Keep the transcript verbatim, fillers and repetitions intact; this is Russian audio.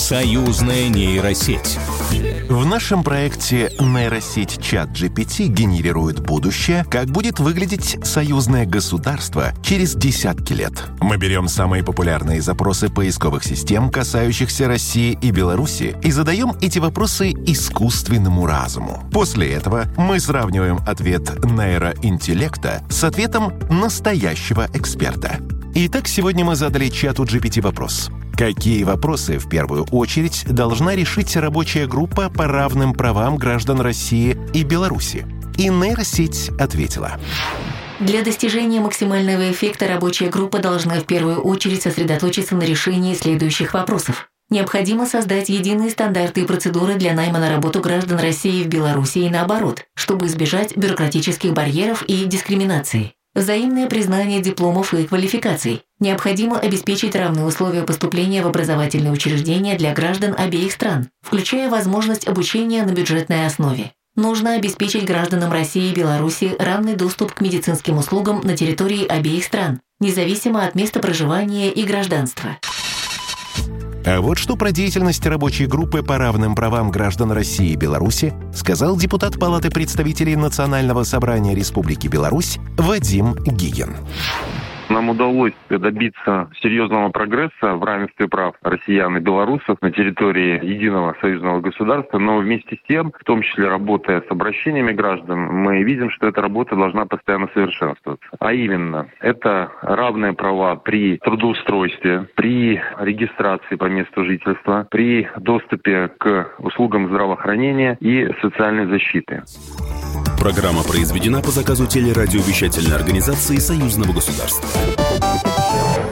Союзная нейросеть. В нашем проекте нейросеть ChatGPT генерирует будущее, как будет выглядеть союзное государство через десятки лет. Мы берем самые популярные запросы поисковых систем, касающихся России и Беларуси, и задаем эти вопросы искусственному разуму. После этого мы сравниваем ответ нейроинтеллекта с ответом настоящего эксперта. Итак, сегодня мы задали чату джи пи ти вопрос. Какие вопросы в первую очередь должна решить рабочая группа по равным правам граждан России и Беларуси? И нейросеть ответила. Для достижения максимального эффекта рабочая группа должна в первую очередь сосредоточиться на решении следующих вопросов. Необходимо создать единые стандарты и процедуры для найма на работу граждан России в Беларуси и наоборот, чтобы избежать бюрократических барьеров и дискриминации. Взаимное признание дипломов и квалификаций. Необходимо обеспечить равные условия поступления в образовательные учреждения для граждан обеих стран, включая возможность обучения на бюджетной основе. Нужно обеспечить гражданам России и Беларуси равный доступ к медицинским услугам на территории обеих стран, независимо от места проживания и гражданства. А вот что про деятельность рабочей группы по равным правам граждан России и Беларуси сказал депутат Палаты представителей Национального собрания Республики Беларусь Вадим Гигин. Нам удалось добиться серьезного прогресса в равенстве прав россиян и белорусов на территории единого союзного государства, но вместе с тем, в том числе работая с обращениями граждан, мы видим, что эта работа должна постоянно совершенствоваться. А именно, это равные права при трудоустройстве, при регистрации по месту жительства, при доступе к услугам здравоохранения и социальной защиты. Программа произведена по заказу телерадиовещательной организации Союзного государства.